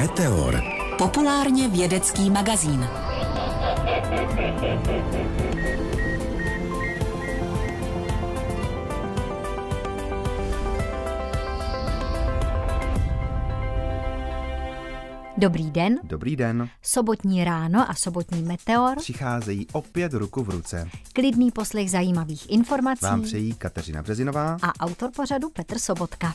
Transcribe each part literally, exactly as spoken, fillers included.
Meteor. Populárně vědecký magazín. Dobrý den. Dobrý den. Sobotní ráno a sobotní Meteor Přicházejí opět ruku v ruce. Klidný poslech zajímavých informací Vám přejí Kateřina Březinová a autor pořadu Petr Sobotka.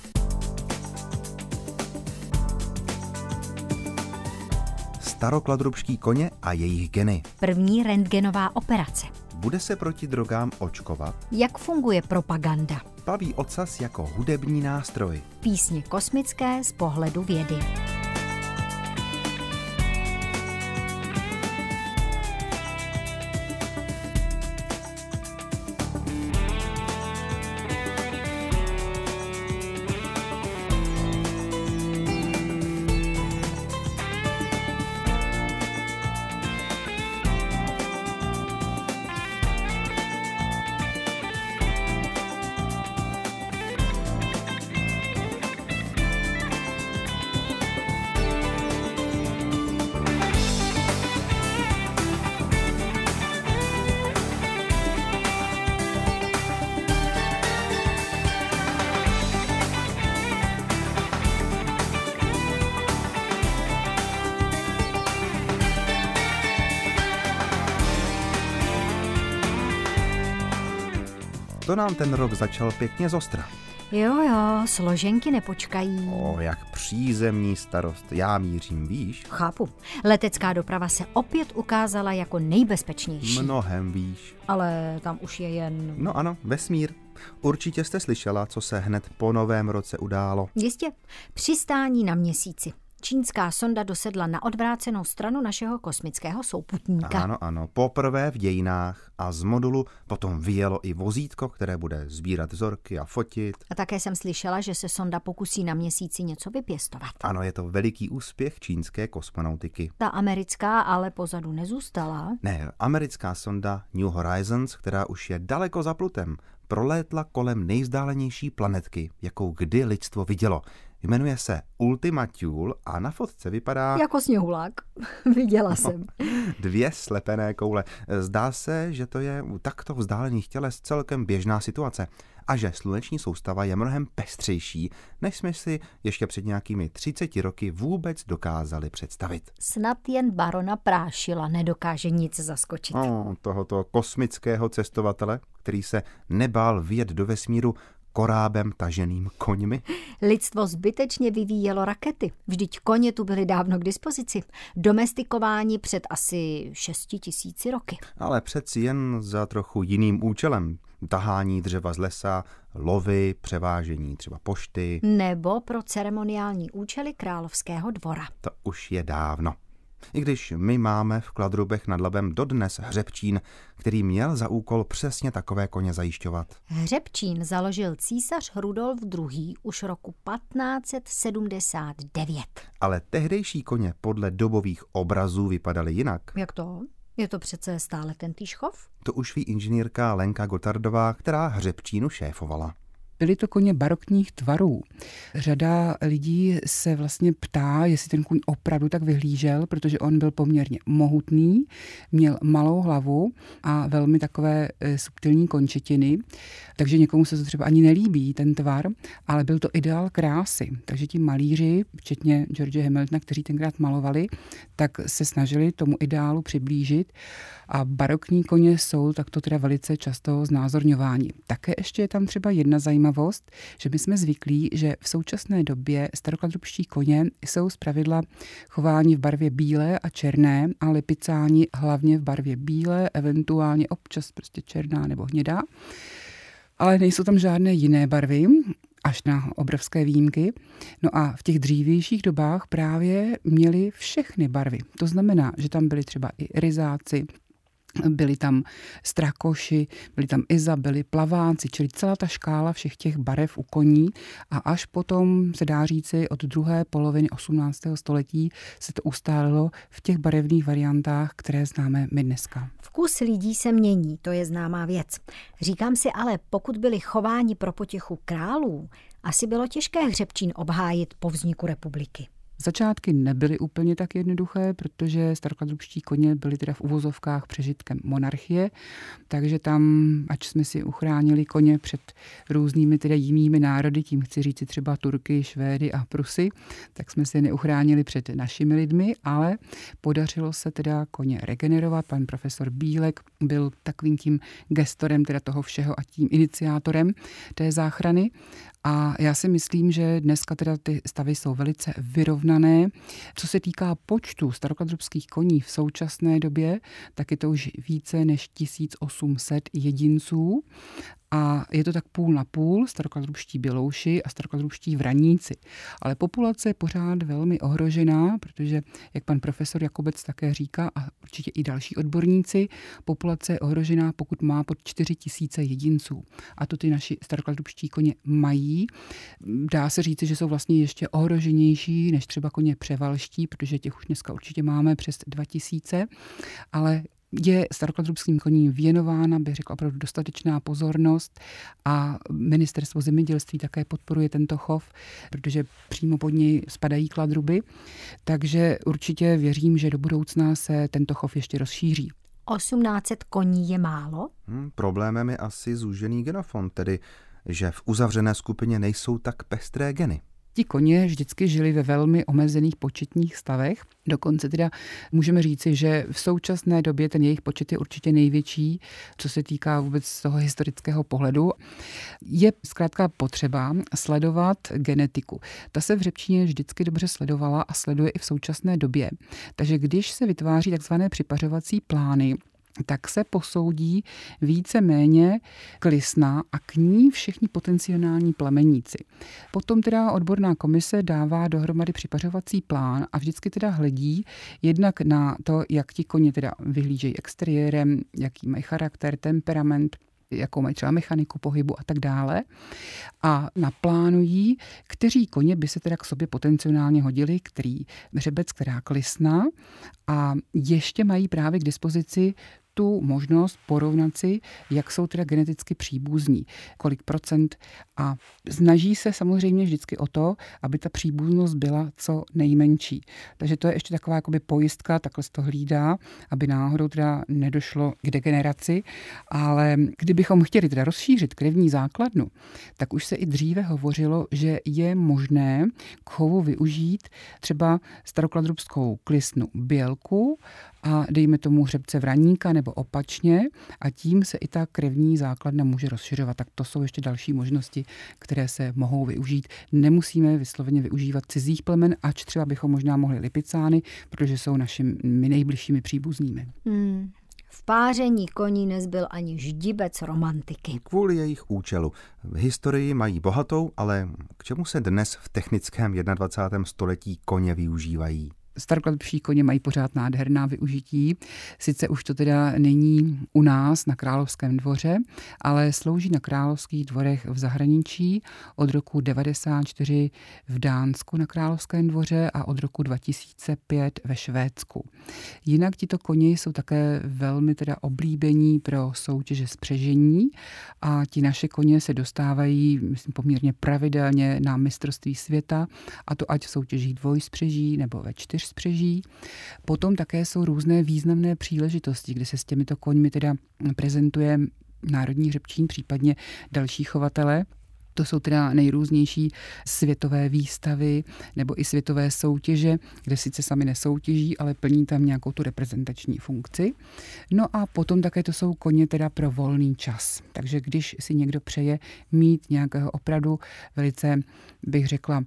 Starokladrubští koně a jejich geny. První rentgenová operace. Bude se proti drogám očkovat? Jak funguje propaganda? Baví ocas jako hudební nástroj. Písně kosmické z pohledu vědy. To nám ten rok začal pěkně zostra. Jo, jo, složenky nepočkají. O, jak přízemní starost. Já mířím výš. Chápu. Letecká doprava se opět ukázala jako nejbezpečnější. Mnohem výš. Ale tam už je jen... No ano, vesmír. Určitě jste slyšela, co se hned po novém roce událo. Jistě. Přistání na Měsíci. Čínská sonda dosedla na odvrácenou stranu našeho kosmického souputníka. Ano, ano, poprvé v dějinách a z modulu potom vyjelo i vozítko, které bude sbírat vzorky a fotit. A také jsem slyšela, že se sonda pokusí na Měsíci něco vypěstovat. Ano, je to veliký úspěch čínské kosmonautiky. Ta americká ale pozadu nezůstala. Ne, americká sonda New Horizons, která už je daleko za Plutem, prolétla kolem nejvzdálenější planetky, jakou kdy lidstvo vidělo. Jmenuje se Ultima Thule a na fotce vypadá... Jako sněhulák. Viděla jsem. Dvě slepené koule. Zdá se, že to je u takto vzdálených těles celkem běžná situace a že sluneční soustava je mnohem pestřejší, než jsme si ještě před nějakými třiceti roky vůbec dokázali představit. Snad jen barona Prášila nedokáže nic zaskočit. O, tohoto kosmického cestovatele, který se nebál vyjet do vesmíru korábem taženým koňmi? Lidstvo zbytečně vyvíjelo rakety. Vždyť koně tu byly dávno k dispozici. Domestikováni před asi šesti tisíci roky. Ale přeci jen za trochu jiným účelem. Tahání dřeva z lesa, lovy, převážení třeba pošty. Nebo pro ceremoniální účely královského dvora. To už je dávno. I když my máme v Kladrubech nad Labem dodnes hřebčín, který měl za úkol přesně takové koně zajišťovat. Hřebčín založil císař Rudolf druhý. už roku patnáct set sedmdesát devět. Ale tehdejší koně podle dobových obrazů vypadaly jinak. Jak to? Je to přece stále tentýž chov? To už ví inženýrka Lenka Gotardová, která hřebčínu šéfovala. Byly to koně barokních tvarů. Řada lidí se vlastně ptá, jestli ten kůň opravdu tak vyhlížel, protože on byl poměrně mohutný, měl malou hlavu a velmi takové subtilní končetiny, takže někomu se to třeba ani nelíbí, ten tvar, ale byl to ideál krásy. Takže ti malíři, včetně George Hamiltona, kteří tenkrát malovali, tak se snažili tomu ideálu přiblížit a barokní koně jsou takto teda velice často znázorňováni. Také ještě je tam třeba jedna zajímavost, že my jsme zvyklí, že v současné době starokladrubští koně jsou zpravidla chováni v barvě bílé a černé a lipicáni hlavně v barvě bílé, eventuálně občas prostě černá nebo hnědá. Ale nejsou tam žádné jiné barvy, až na obrovské výjimky. No a v těch dřívějších dobách právě měli všechny barvy. To znamená, že tam byli třeba i ryzáci, byli tam strakoši, byli tam Izabely, plaváci, čili celá ta škála všech těch barev u koní a až potom se dá říci od druhé poloviny osmnáctého století se to ustálilo v těch barevných variantách, které známe my dneska. Vkus lidí se mění, to je známá věc. Říkám si ale, pokud byli chováni pro potěchu králů, asi bylo těžké hřebčín obhájit po vzniku republiky. Začátky nebyly úplně tak jednoduché, protože starokladrubští koně byli teda v uvozovkách přežitkem monarchie, takže tam, ač jsme si uchránili koně před různými teda jinými národy, tím chci říct třeba Turky, Švédy a Prusy, tak jsme si je neuchránili před našimi lidmi, ale podařilo se teda koně regenerovat. Pan profesor Bílek byl takovým tím gestorem teda toho všeho a tím iniciátorem té záchrany. A já si myslím, že dneska teda ty stavy jsou velice vyrovnané. Co se týká počtu starokladrubských koní v současné době, tak je to už více než tisíc osm set jedinců. A je to tak půl na půl, starokladrubští bělouši a starokladrubští vraníci. Ale populace je pořád velmi ohrožená, protože, jak pan profesor Jakobec také říká, a určitě i další odborníci, populace je ohrožená, pokud má pod čtyři tisíce jedinců. A to ty naši starokladrubští koně mají. Dá se říci, že jsou vlastně ještě ohroženější než třeba koně převalští, protože těch už dneska určitě máme přes dva tisíce, ale je starokladrubským koním věnována, bych řekla, opravdu dostatečná pozornost a ministerstvo zemědělství také podporuje tento chov, protože přímo pod něj spadají kladruby, takže určitě věřím, že do budoucna se tento chov ještě rozšíří. osmnáct set koní je málo? Hmm, problémem je asi zúžený genofond, tedy že v uzavřené skupině nejsou tak pestré geny. Ti koně vždycky žili ve velmi omezených početních stavech. Dokonce teda můžeme říci, že v současné době ten jejich počet je určitě největší, co se týká vůbec toho historického pohledu. Je zkrátka potřeba sledovat genetiku. Ta se v řepčině vždycky dobře sledovala a sleduje i v současné době. Takže když se vytváří takzvané připařovací plány, tak se posoudí více-méně klisna a k ní všichni potenciální plemeníci. Potom teda odborná komise dává dohromady připařovací plán a vždycky teda hledí jednak na to, jak ti koně teda vyhlížejí exteriérem, jaký mají charakter, temperament, jakou mají třeba mechaniku pohybu a tak dále. A naplánují, kteří koně by se teda k sobě potenciálně hodili, který hřebec, která klisna a ještě mají právě k dispozici tu možnost porovnat si, jak jsou teda geneticky příbuzní, kolik procent a snaží se samozřejmě vždycky o to, aby ta příbuznost byla co nejmenší. Takže to je ještě taková jakoby pojistka, takhle se to hlídá, aby náhodou teda nedošlo k degeneraci, ale kdybychom chtěli teda rozšířit krevní základnu, tak už se i dříve hovořilo, že je možné k chovu využít třeba starokladrubskou klisnu bělku a dejme tomu hřebce vraníka nebo opačně a tím se i ta krevní základna může rozšiřovat. Tak to jsou ještě další možnosti, které se mohou využít. Nemusíme vysloveně využívat cizích plemen, ač třeba bychom možná mohli lipicány, protože jsou našimi nejbližšími příbuznými. Hmm. V páření koní nezbyl ani ždibec romantiky. Kvůli jejich účelu. V historii mají bohatou, ale k čemu se dnes v technickém dvacátém prvním století koně využívají? Starokladrubští koně mají pořád nádherná využití. Sice už to teda není u nás na Královském dvoře, ale slouží na královských dvorech v zahraničí od roku devadesát čtyři v Dánsku na Královském dvoře a od roku dva tisíce pět ve Švédsku. Jinak tito koně jsou také velmi teda oblíbení pro soutěže spřežení a ti naše koně se dostávají, myslím, poměrně pravidelně na mistrovství světa, a to ať v soutěžích dvojspřeží nebo ve čtyř spřeží. Potom také jsou různé významné příležitosti, kde se s těmito koňmi teda prezentuje Národní hřebčín, případně další chovatele. To jsou teda nejrůznější světové výstavy nebo i světové soutěže, kde sice sami nesoutěží, ale plní tam nějakou tu reprezentační funkci. No a potom také to jsou koně teda pro volný čas. Takže když si někdo přeje mít nějakého opravdu velice, bych řekla,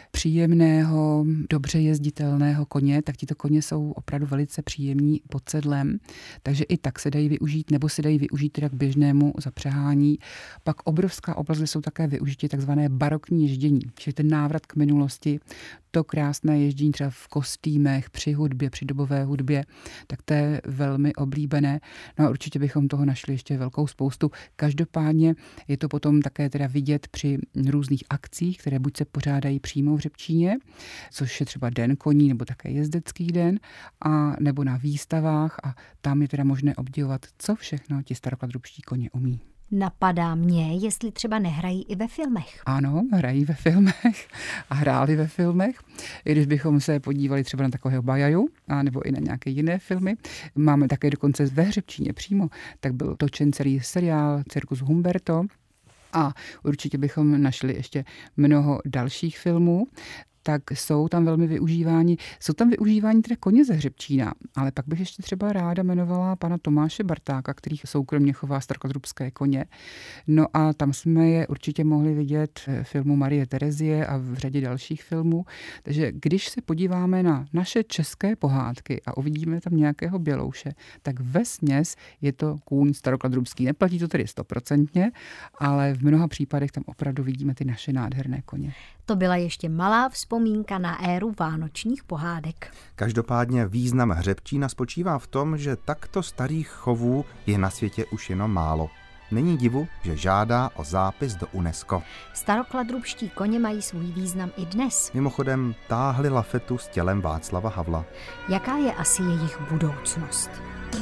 příjemného, dobře jezditelného koně, tak tito koně jsou opravdu velice příjemní pod sedlem, takže i tak se dají využít, nebo se dají využít teda k běžnému zapřehání. Pak obrovská oblast, kde jsou také využití takzvané barokní ježdění, čili ten návrat k minulosti, to krásné ježdění třeba v kostýmech, při hudbě, při dobové hudbě, tak to je velmi oblíbené. No a určitě bychom toho našli ještě velkou spoustu. Každopádně je to potom také teda vidět při různých akcích, které buď se pořádají přímo v Řepčíně, což je třeba den koní nebo také jezdecký den, a nebo na výstavách a tam je teda možné obdivovat, co všechno ti starokladrubští koně umí. Napadá mě, jestli třeba nehrají i ve filmech. Ano, hrají ve filmech a hráli ve filmech. I když bychom se podívali třeba na takového Bajaju, a nebo i na nějaké jiné filmy. Máme také dokonce ve Hřebčíně přímo, tak byl točen celý seriál Cirkus Humberto. A určitě bychom našli ještě mnoho dalších filmů, tak jsou tam velmi využíváni. Jsou tam využívání teda koně ze Hřebčína, ale pak bych ještě třeba ráda jmenovala pana Tomáše Bartáka, který soukromně chová starokladrubské koně. No a tam jsme je určitě mohli vidět v filmu Marie Terezie a v řadě dalších filmů. Takže když se podíváme na naše české pohádky a uvidíme tam nějakého bělouše, tak vesměs je to kůň starokladrubský. Neplatí to tedy stoprocentně, ale v mnoha případech tam opravdu vidíme ty naše nádherné koně. To byla ještě malá vzpomínka na éru vánočních pohádek. Každopádně význam Hřebčína spočívá v tom, že takto starých chovů je na světě už jenom málo. Není divu, že žádá o zápis do UNESCO. Starokladrubští koně mají svůj význam i dnes. Mimochodem táhli lafetu s tělem Václava Havla. Jaká je asi jejich budoucnost?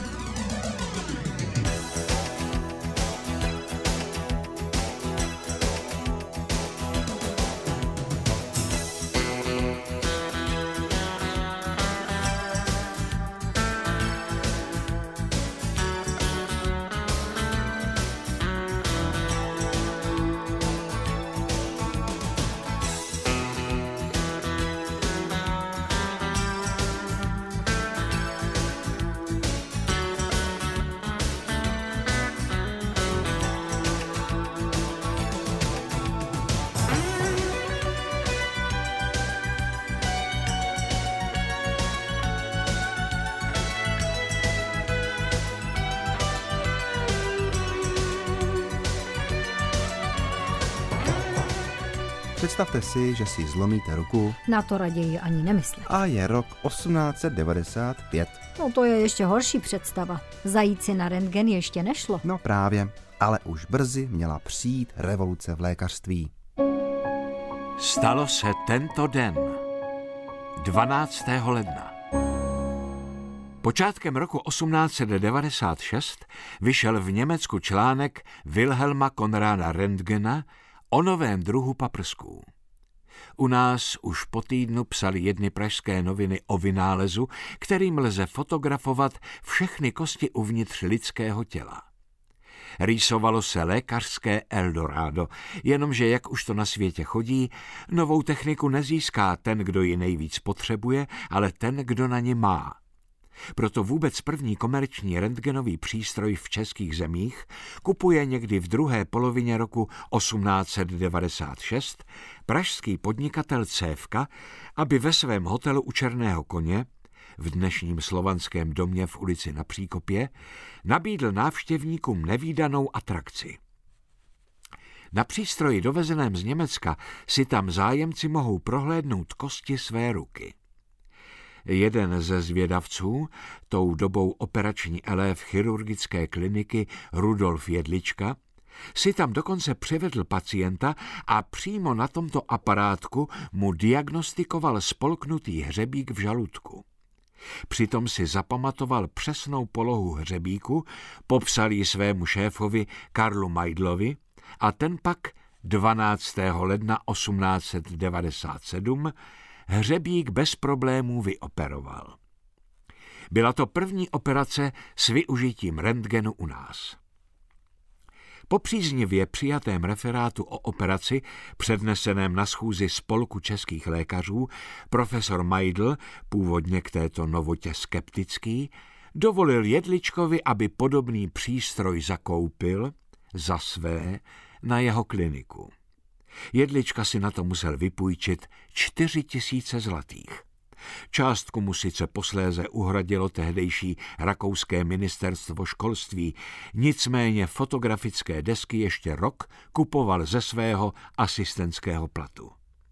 Představte si, že si zlomíte ruku. Na to raději ani nemyslet. A je rok osmnáct set devadesát pět. No to je ještě horší představa. Zajít si na rentgen ještě nešlo. No právě, ale už brzy měla přijít revoluce v lékařství. Stalo se tento den, dvanáctého ledna. Počátkem roku osmnáct set devadesát šest vyšel v Německu článek Wilhelma Konráda Röntgena o novém druhu paprsků. U nás už po týdnu psali jedny pražské noviny o vynálezu, kterým lze fotografovat všechny kosti uvnitř lidského těla. Rýsovalo se lékařské Eldorado, jenomže jak už to na světě chodí, novou techniku nezíská ten, kdo ji nejvíc potřebuje, ale ten, kdo na ni má. Proto vůbec první komerční rentgenový přístroj v českých zemích kupuje někdy v druhé polovině roku osmnáct set devadesát šest pražský podnikatel Cévka, aby ve svém hotelu u Černého koně, v dnešním Slovanském domě v ulici Na Příkopě, nabídl návštěvníkům nevídanou atrakci. Na přístroji dovezeném z Německa si tam zájemci mohou prohlédnout kosti své ruky. Jeden ze zvědavců, tou dobou operační elév chirurgické kliniky Rudolf Jedlička, si tam dokonce přivedl pacienta a přímo na tomto aparátku mu diagnostikoval spolknutý hřebík v žaludku. Přitom si zapamatoval přesnou polohu hřebíku, popsal ji svému šéfovi Karlu Majdlovi a ten pak dvanáctého ledna osmnáct set devadesát sedm hřebík bez problémů vyoperoval. Byla to první operace s využitím rentgenu u nás. Po příznivě přijatém referátu o operaci, předneseném na schůzi Spolku českých lékařů, profesor Majdl, původně k této novotě skeptický, dovolil Jedličkovi, aby podobný přístroj zakoupil za své na jeho kliniku. Jedlička si na to musel vypůjčit čtyři tisíce zlatých. Částku mu sice posléze uhradilo tehdejší rakouské ministerstvo školství, nicméně fotografické desky ještě rok kupoval ze svého asistentského platu.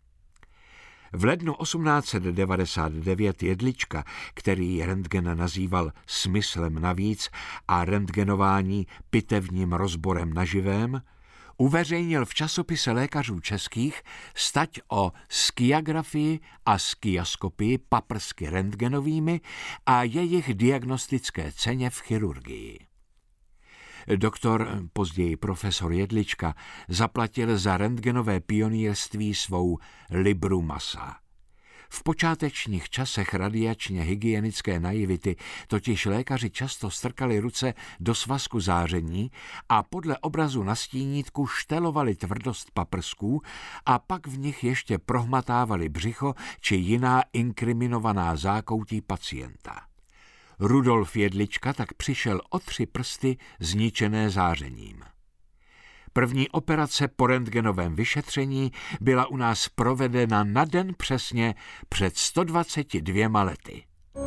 V lednu osmnáct set devadesát devět Jedlička, který rentgen nazýval smyslem navíc a rentgenování pitevním rozborem na živém, uveřejnil v časopise lékařů českých stať o skiagrafii a skiaskopii paprsky rentgenovými a jejich diagnostické ceně v chirurgii. Doktor, později profesor Jedlička, zaplatil za rentgenové pionýrství svou libru masa. V počátečních časech radiačně hygienické naivity totiž lékaři často strkali ruce do svazku záření a podle obrazu na stínítku štelovali tvrdost paprsků a pak v nich ještě prohmatávali břicho či jiná inkriminovaná zákoutí pacienta. Rudolf Jedlička tak přišel o tři prsty zničené zářením. První operace po rentgenovém vyšetření byla u nás provedena na den přesně před sto dvaceti dvěma lety.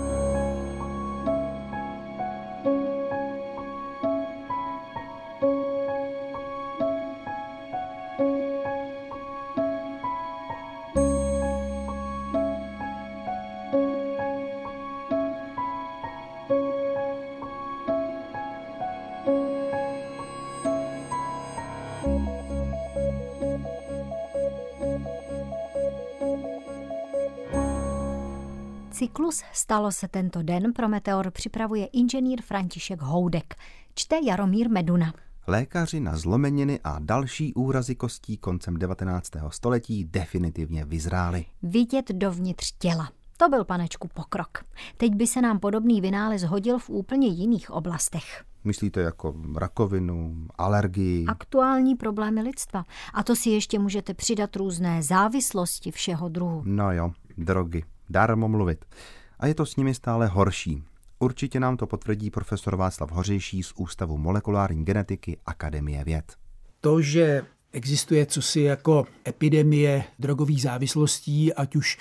Cyklus Stalo se tento den pro Meteor připravuje inženýr František Houdek. Čte Jaromír Meduna. Lékaři na zlomeniny a další úrazy kostí koncem devatenáctého století definitivně vyzráli. Vidět dovnitř těla. To byl, panečku, pokrok. Teď by se nám podobný vynález hodil v úplně jiných oblastech. Myslíte jako rakovinu, alergii? Aktuální problémy lidstva. A to si ještě můžete přidat různé závislosti všeho druhu. No jo, drogy. Darmo mluvit. A je to s nimi stále horší. Určitě nám to potvrdí profesor Václav Hořejší z Ústavu molekulární genetiky Akademie věd. To, že existuje cosi jako epidemie drogových závislostí, ať už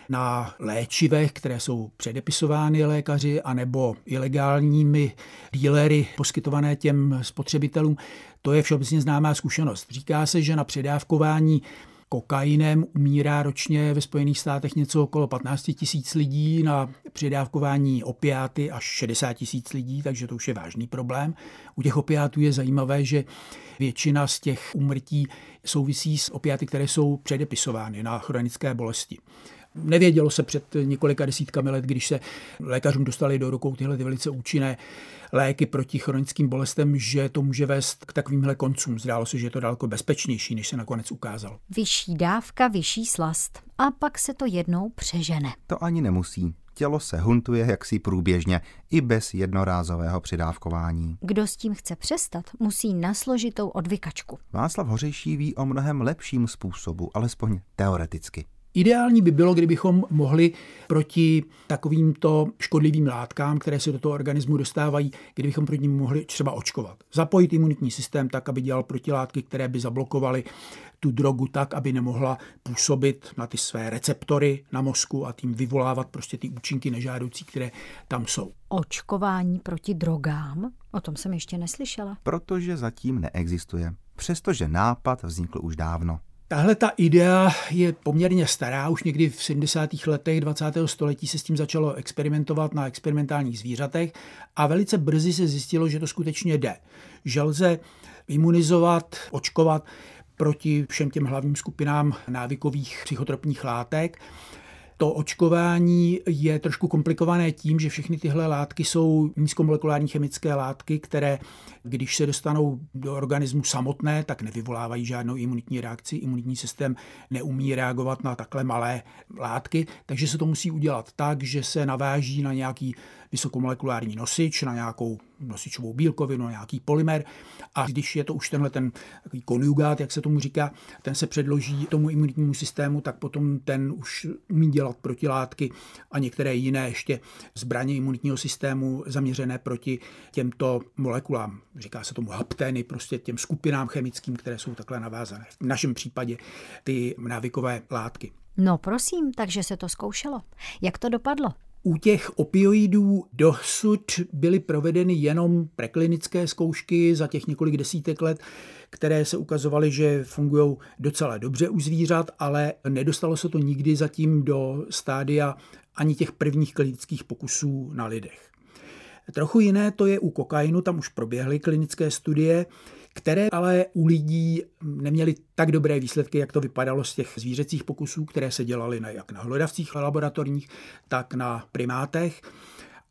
na léčivech, které jsou předepisovány lékaři, anebo ilegálními dílery poskytované těm spotřebitelům, to je všeobecně známá zkušenost. Říká se, že na předávkování kokainem umírá ročně ve Spojených státech něco okolo patnáct tisíc lidí, na předávkování opiáty až šedesát tisíc lidí, takže to už je vážný problém. U těch opiátů je zajímavé, že většina z těch úmrtí souvisí s opiáty, které jsou předepisovány na chronické bolesti. Nevědělo se před několika desítkami let, když se lékařům dostali do rukou tyhle ty velice účinné léky proti chronickým bolestem, že to může vést k takovýmhle koncům. Zdálo se, že je to daleko bezpečnější, než se nakonec ukázalo. Vyšší dávka, vyšší slast. A pak se to jednou přežene. To ani nemusí. Tělo se huntuje jaksi průběžně, i bez jednorázového přidávkování. Kdo s tím chce přestat, musí na složitou odvykačku. Václav Hořejší ví o mnohem lepším způsobu, alespoň teoreticky. Ideální by bylo, kdybychom mohli proti takovýmto škodlivým látkám, které se do toho organismu dostávají, kdybychom proti nim mohli třeba očkovat. Zapojit imunitní systém tak, aby dělal protilátky, které by zablokovaly tu drogu tak, aby nemohla působit na ty své receptory na mozku a tím vyvolávat prostě ty účinky nežádoucí, které tam jsou. Očkování proti drogám? O tom jsem ještě neslyšela. Protože zatím neexistuje. Přestože nápad vznikl už dávno. Tahle ta idea je poměrně stará, už někdy v sedmdesátých letech dvacátého století se s tím začalo experimentovat na experimentálních zvířatech a velice brzy se zjistilo, že to skutečně jde. Že lze imunizovat, očkovat proti všem těm hlavním skupinám návykových psychotropních látek. To očkování je trošku komplikované tím, že všechny tyhle látky jsou nízkomolekulární chemické látky, které, když se dostanou do organismu samotné, tak nevyvolávají žádnou imunitní reakci. Imunitní systém neumí reagovat na takhle malé látky, takže se to musí udělat tak, že se naváží na nějaký vysokomolekulární nosič, na nějakou nosičovou bílkovinu, na nějaký polymer. A když je to už tenhle ten takový konjugát, jak se tomu říká, ten se předloží tomu imunitnímu systému, tak potom ten už umí dělat protilátky a některé jiné ještě zbraně imunitního systému zaměřené proti těmto molekulám. Říká se tomu haptény, prostě těm skupinám chemickým, které jsou takhle navázané. V našem případě ty návykové látky. No prosím, takže se to zkoušelo. Jak to dopadlo? U těch opioidů dosud byly provedeny jenom preklinické zkoušky za těch několik desítek let, které se ukazovaly, že fungují docela dobře u zvířat, ale nedostalo se to nikdy zatím do stádia ani těch prvních klinických pokusů na lidech. Trochu jiné to je u kokainu, tam už proběhly klinické studie, které ale u lidí neměly tak dobré výsledky, jak to vypadalo z těch zvířecích pokusů, které se dělaly na, jak na hlodavcích laboratorních, tak na primátech.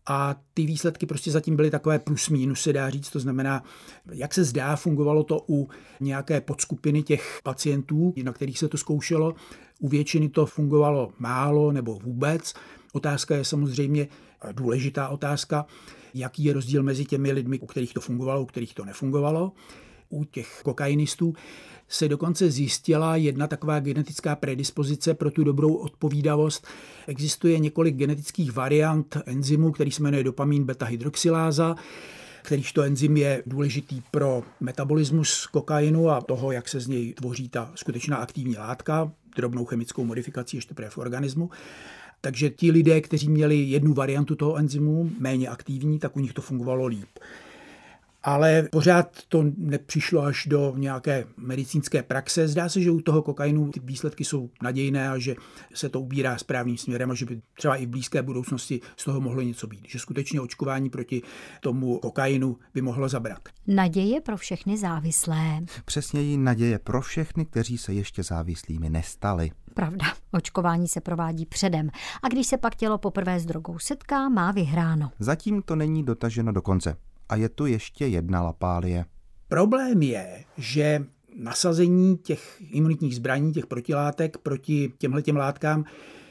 A ty výsledky prostě zatím byly takové plus minus, se dá říct. To znamená, jak se zdá, fungovalo to u nějaké podskupiny těch pacientů, na kterých se to zkoušelo. U většiny to fungovalo málo nebo vůbec. Otázka je samozřejmě důležitá otázka, jaký je rozdíl mezi těmi lidmi, u kterých to fungovalo, u kterých to nefungovalo. U těch kokainistů se dokonce zjistila jedna taková genetická predispozice pro tu dobrou odpovídavost. Existuje několik genetických variant enzymu, který se jmenuje dopamin beta-hydroxyláza, kterýž to enzym je důležitý pro metabolismus kokainu a toho, jak se z něj tvoří ta skutečná aktivní látka, drobnou chemickou modifikací ještě teprve v organismu. Takže ti lidé, kteří měli jednu variantu toho enzymu, méně aktivní, tak u nich to fungovalo líp. Ale pořád to nepřišlo až do nějaké medicínské praxe. Zdá se, že u toho kokainu ty výsledky jsou nadějné a že se to ubírá správným směrem a že by třeba i v blízké budoucnosti z toho mohlo něco být. Že skutečně očkování proti tomu kokainu by mohlo zabrat. Naděje pro všechny závislé. Přesněji naděje pro všechny, kteří se ještě závislými nestali. Pravda, očkování se provádí předem. A když se pak tělo poprvé s drogou setká, má vyhráno. Zatím to není dotaženo do konce. A je tu ještě jedna lapálie. Problém je, že nasazení těch imunitních zbraní, těch protilátek proti těmhletěm látkám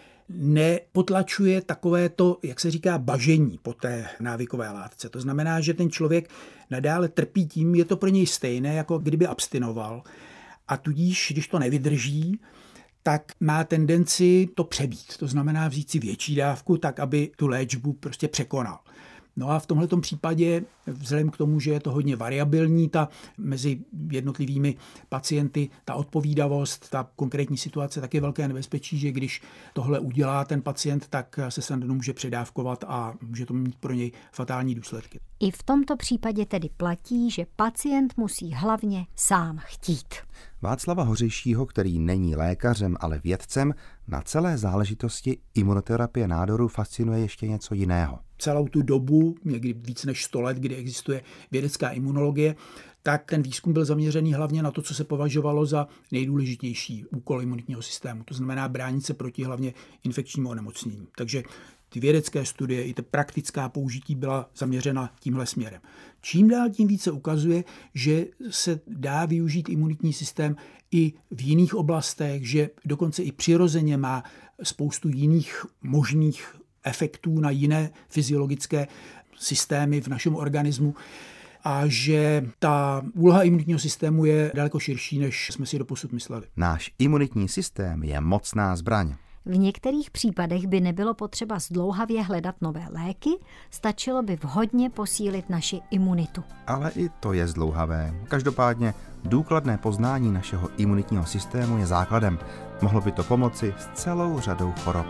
nepotlačuje takové to, jak se říká, bažení po té návykové látce. To znamená, že ten člověk nadále trpí tím, je to pro něj stejné, jako kdyby abstinoval. A tudíž, když to nevydrží, tak má tendenci to přebít. To znamená vzít si větší dávku, tak aby tu léčbu prostě překonal. No a v tomhletom případě, vzhledem k tomu, že je to hodně variabilní, ta mezi jednotlivými pacienty, ta odpovídavost, ta konkrétní situace, tak je velké nebezpečí, že když tohle udělá ten pacient, tak se snadno může předávkovat a může to mít pro něj fatální důsledky. I v tomto případě tedy platí, že pacient musí hlavně sám chtít. Václava Hořejšího, který není lékařem, ale vědcem, na celé záležitosti imunoterapie nádoru fascinuje ještě něco jiného. Celou tu dobu, někdy víc než sto let, kdy existuje vědecká imunologie, tak ten výzkum byl zaměřený hlavně na to, co se považovalo za nejdůležitější úkol imunitního systému. To znamená bránit se proti hlavně infekčnímu onemocnění. Takže ty vědecké studie i ta praktická použití byla zaměřena tímhle směrem. Čím dál tím více ukazuje, že se dá využít imunitní systém i v jiných oblastech, že dokonce i přirozeně má spoustu jiných možných efektů na jiné fyziologické systémy v našem organismu a že ta úloha imunitního systému je daleko širší, než jsme si doposud mysleli. Náš imunitní systém je mocná zbraň. V některých případech by nebylo potřeba zdlouhavě hledat nové léky, stačilo by vhodně posílit naši imunitu. Ale i to je zdlouhavé. Každopádně důkladné poznání našeho imunitního systému je základem. Mohlo by to pomoci s celou řadou chorob.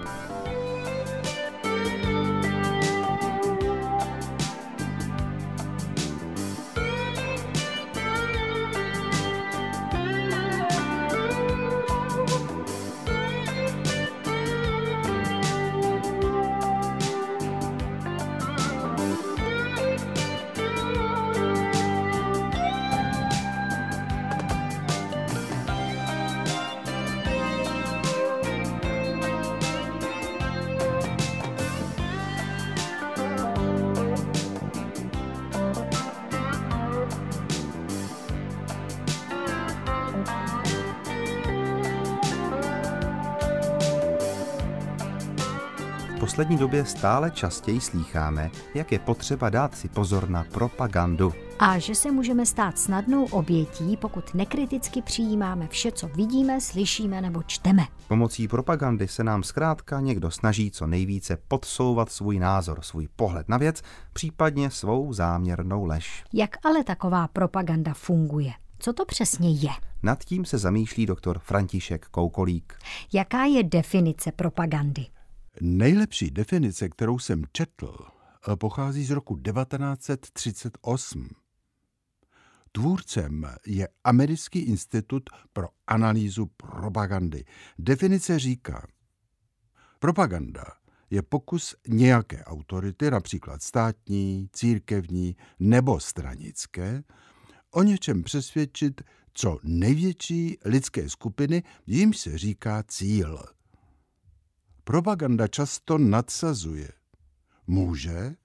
V poslední době stále častěji slýcháme, jak je potřeba dát si pozor na propagandu. A že se můžeme stát snadnou obětí, pokud nekriticky přijímáme vše, co vidíme, slyšíme nebo čteme. Pomocí propagandy se nám zkrátka někdo snaží co nejvíce podsouvat svůj názor, svůj pohled na věc, případně svou záměrnou lež. Jak ale taková propaganda funguje? Co to přesně je? Nad tím se zamýšlí doktor František Koukolík. Jaká je definice propagandy? Nejlepší definice, kterou jsem četl, pochází z roku devatenáct set třicet osm. Tvůrcem je Americký institut pro analýzu propagandy. Definice říká: propaganda je pokus nějaké autority, například státní, církevní nebo stranické, o něčem přesvědčit co největší lidské skupiny, jimž se říká cíl. Propaganda často nadsazuje. Může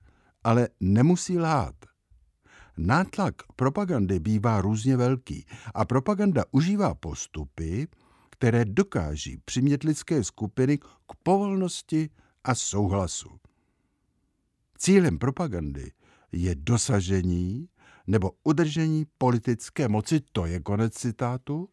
ale nemusí lhát. Nátlak propagandy bývá různě velký a propaganda užívá postupy, které dokáží přimět lidské skupiny k povolnosti a souhlasu. Cílem propagandy je dosažení nebo udržení politické moci, to je konec citátu.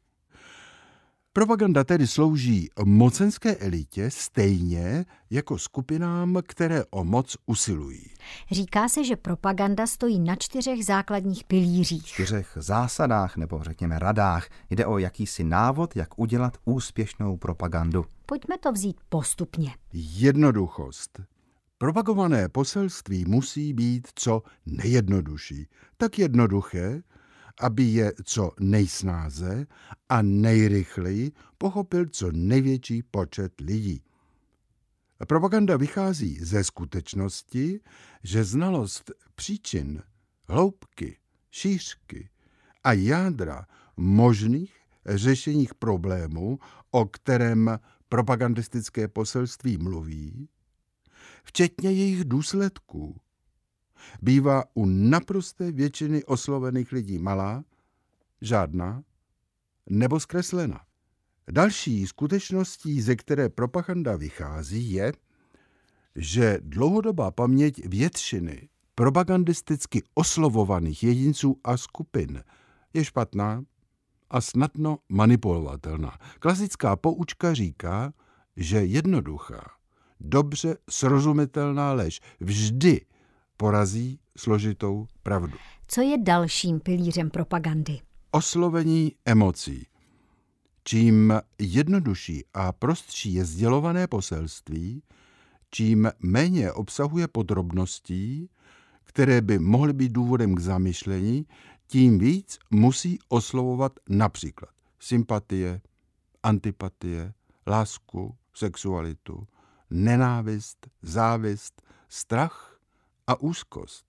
Propaganda tedy slouží mocenské elitě stejně jako skupinám, které o moc usilují. Říká se, že propaganda stojí na čtyřech základních pilířích. čtyřech zásadách nebo řekněme radách. Jde o jakýsi návod, jak udělat úspěšnou propagandu. Pojďme to vzít postupně. Jednoduchost. Propagované poselství musí být co nejjednodušší. Tak jednoduché, aby je co nejsnáze a nejrychleji pochopil co největší počet lidí. Propaganda vychází ze skutečnosti, že znalost příčin, hloubky, šířky a jádra možných řešeních problémů, o kterém propagandistické poselství mluví, včetně jejich důsledků, bývá u naprosté většiny oslovených lidí malá, žádná nebo zkreslena. Další skutečností, ze které propaganda vychází, je, že dlouhodobá paměť většiny propagandisticky oslovovaných jedinců a skupin je špatná a snadno manipulovatelná. Klasická poučka říká, že jednoduchá, dobře srozumitelná lež vždy porazí složitou pravdu. Co je dalším pilířem propagandy? Oslovení emocí. Čím jednodušší a prostší je sdělované poselství, čím méně obsahuje podrobností, které by mohly být důvodem k zamyšlení, tím víc musí oslovovat například sympatie, antipatie, lásku, sexualitu, nenávist, závist, strach a úzkost.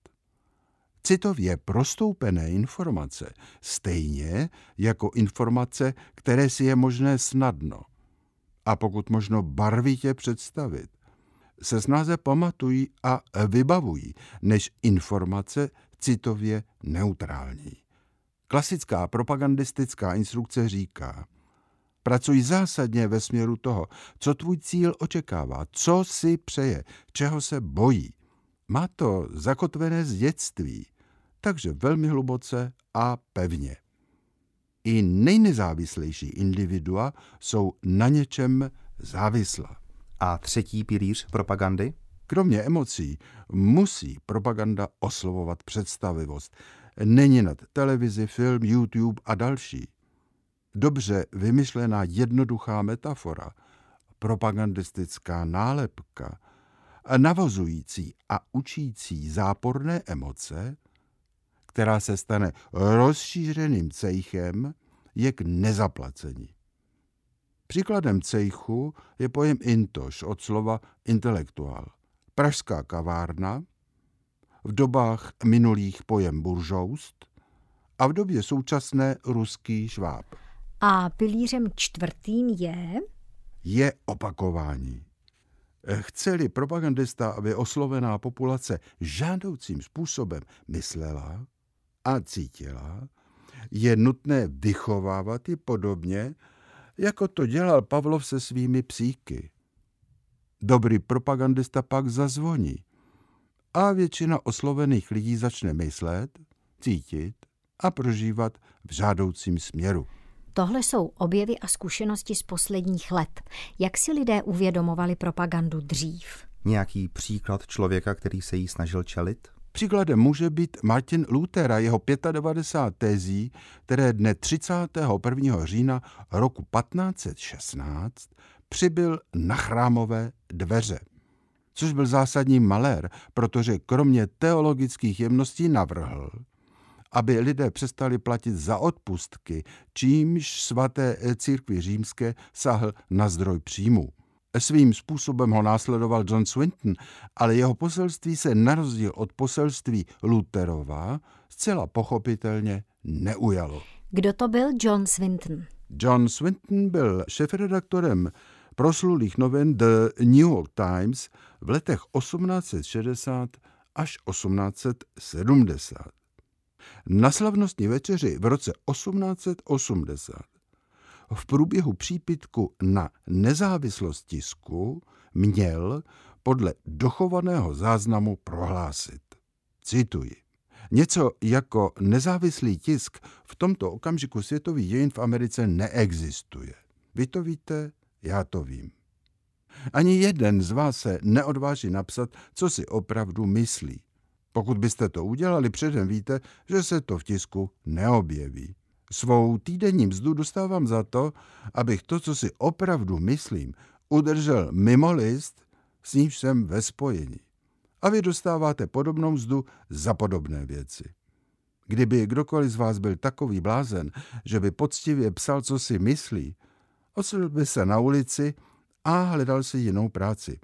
Citově prostoupené informace, stejně jako informace, které si je možné snadno a pokud možno barvitě představit, se snáze pamatují a vybavují, než informace citově neutrální. Klasická propagandistická instrukce říká: pracuj zásadně ve směru toho, co tvůj cíl očekává, co si přeje, čeho se bojí. Má to zakotvené z dětství, takže velmi hluboce a pevně. I nejnezávislejší individua jsou na něčem závislá. A třetí pilíř propagandy? Kromě emocí musí propaganda oslovovat představivost. Není nad televizi, film, YouTube a další. Dobře vymyšlená jednoduchá metafora, propagandistická nálepka, navozující a učící záporné emoce, která se stane rozšířeným cejchem, je k nezaplacení. Příkladem cejchu je pojem intoš od slova intelektuál. Pražská kavárna, v dobách minulých pojem buržoust a v době současné ruský šváb. A pilířem čtvrtým je? Je opakování. Chce-li propagandista, aby oslovená populace žádoucím způsobem myslela a cítila, je nutné vychovávat ji podobně, jako to dělal Pavlov se svými psíky. Dobrý propagandista pak zazvoní a většina oslovených lidí začne myslet, cítit a prožívat v žádoucím směru. Tohle jsou objevy a zkušenosti z posledních let. Jak si lidé uvědomovali propagandu dřív? Nějaký příklad člověka, který se jí snažil čelit? Příkladem může být Martin Luther a jeho devadesát pět tezí, které dne třicátého prvního října roku patnáct set šestnáct přibyl na chrámové dveře. Což byl zásadní malér, protože kromě teologických jemností navrhl, aby lidé přestali platit za odpustky, čímž svaté církvi římské sahl na zdroj příjmu. Svým způsobem ho následoval John Swinton, ale jeho poselství se na rozdíl od poselství Lutherova zcela pochopitelně neujalo. Kdo to byl John Swinton? John Swinton byl šéfredaktorem proslulých novin The New York Times v letech osmnáct set šedesát až osmnáct set sedmdesát. Na slavnostní večeři v roce osmnáct set osmdesát v průběhu přípitku na nezávislost tisku měl podle dochovaného záznamu prohlásit. Cituji. Něco jako nezávislý tisk v tomto okamžiku světových dějin v Americe neexistuje. Vy to víte, já to vím. Ani jeden z vás se neodváží napsat, co si opravdu myslí. Pokud byste to udělali, předem víte, že se to v tisku neobjeví. Svou týdenní mzdu dostávám za to, abych to, co si opravdu myslím, udržel mimo list, s nímž jsem ve spojení. A vy dostáváte podobnou mzdu za podobné věci. Kdyby kdokoliv z vás byl takový blázen, že by poctivě psal, co si myslí, ocitl by se na ulici a hledal si jinou práci.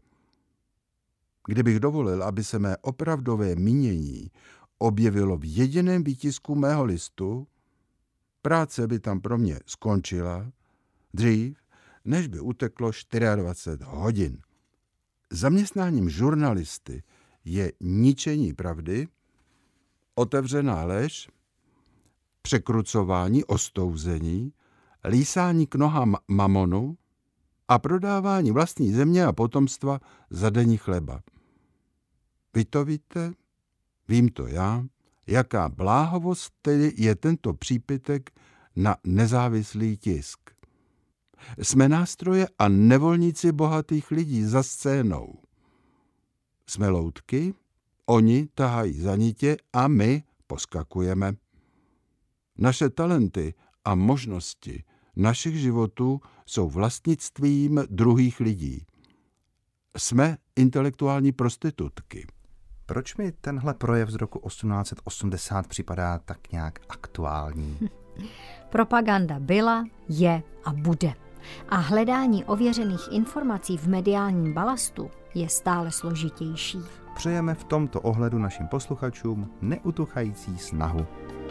Kdybych dovolil, aby se mé opravdové mínění objevilo v jediném výtisku mého listu, práce by tam pro mě skončila dřív, než by uteklo dvacet čtyři hodin. Zaměstnáním žurnalisty je ničení pravdy, otevřená lež, překrucování, ostouzení, lísání k nohám mamonu a prodávání vlastní země a potomstva za denní chleba. Vy to víte? Vím to já. Jaká bláhovost tedy je tento přípitek na nezávislý tisk. Jsme nástroje a nevolníci bohatých lidí za scénou. Jsme loutky, oni tahají za nitě a my poskakujeme. Naše talenty a možnosti našich životů jsou vlastnictvím druhých lidí. Jsme intelektuální prostitutky. Proč mi tenhle projev z roku osmnáct set osmdesát připadá tak nějak aktuální? Propaganda byla, je a bude. A hledání ověřených informací v mediálním balastu je stále složitější. Přejeme v tomto ohledu našim posluchačům neutuchající snahu.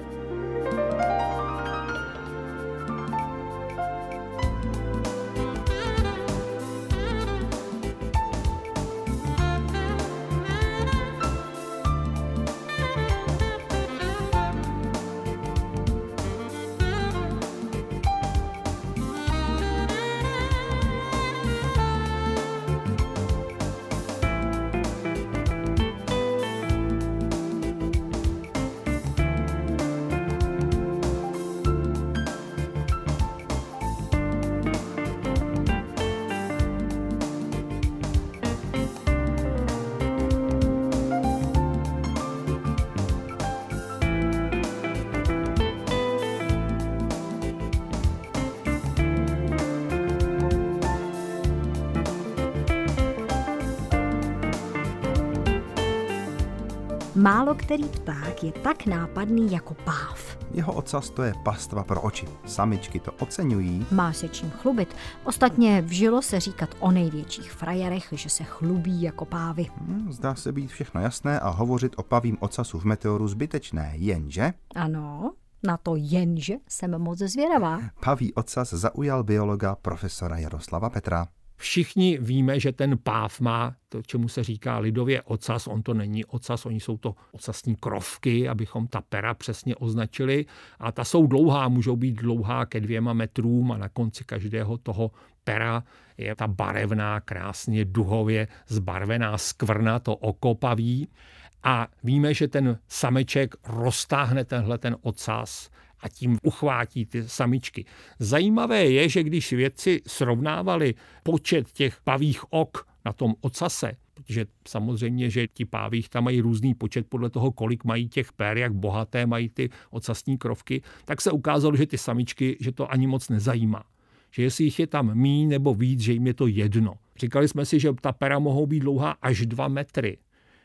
Málo který pták je tak nápadný jako páv. Jeho ocas to je pastva pro oči. Samičky to oceňují. Má se čím chlubit. Ostatně vžilo se říkat o největších frajerech, že se chlubí jako pávy. Hmm, zdá se být všechno jasné a hovořit o pavím ocasu v Meteoru zbytečné, jenže... Ano, na to jenže jsem moc zvědavá. Paví ocas zaujal biologa profesora Jaroslava Petra. Všichni víme, že ten páv má to, čemu se říká lidově ocas. On to není ocas, oni jsou to ocasní krovky, abychom ta pera přesně označili. A ta jsou dlouhá, můžou být dlouhá ke dvěma metrům a na konci každého toho pera je ta barevná, krásně duhově zbarvená skvrna, to oko paví. A víme, že ten sameček roztáhne tenhle ten ocas a tím uchvátí ty samičky. Zajímavé je, že když vědci srovnávali počet těch pavích ok na tom ocase, protože samozřejmě, že ti pávích tam mají různý počet podle toho, kolik mají těch pér, jak bohaté mají ty ocasní krovky, tak se ukázalo, že ty samičky, že to ani moc nezajímá. Že jestli jich je tam míň nebo víc, že jim je to jedno. Říkali jsme si, že ta pera mohou být dlouhá až dva metry,